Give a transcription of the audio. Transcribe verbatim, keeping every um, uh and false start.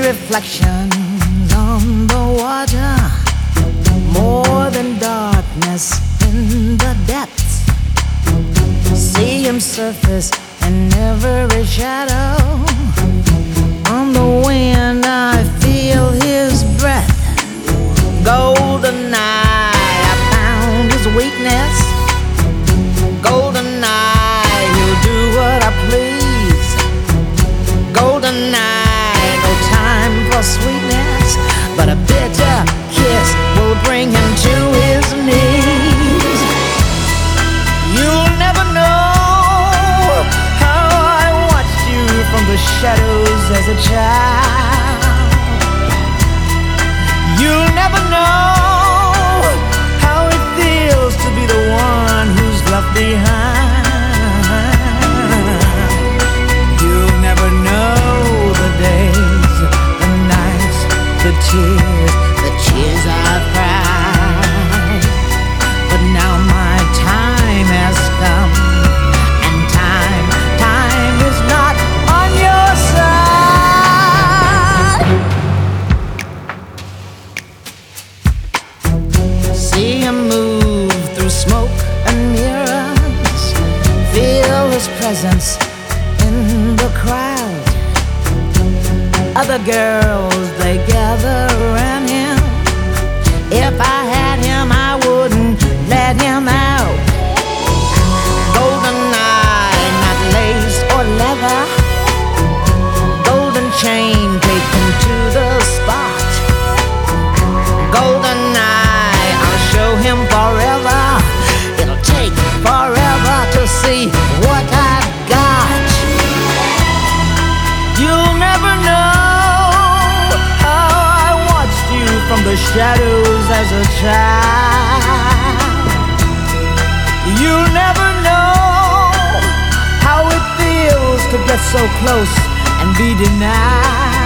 reflections on the water, more than darkness in the depths. See him surface in every shadow. On the wind I feel his breath. Golden eye, I found his weakness. Golden eye, he'll do what I please. Golden eye, no time for sweetness, but a bitter kiss will bring him to his knees. You'll never know how I watched you from the shadows as a child. You'll never know how it feels to be the one who's left behind. You'll never know the days, the nights, the tears, the tears I've cried. But now my time has come, and time, time is not on your side. See him move through smoke and mirrors, feel his presence in the crowd. Other girls, they gather around him. If I had him, I wouldn't let him out. Golden eye, not lace or leather. Golden chain taken to the spot. Golden eye, I'll show him forever. It'll take forever to see what I've got. You'll never know how I watched you from the shadows as a child. You'll never know how it feels to get so close and be denied.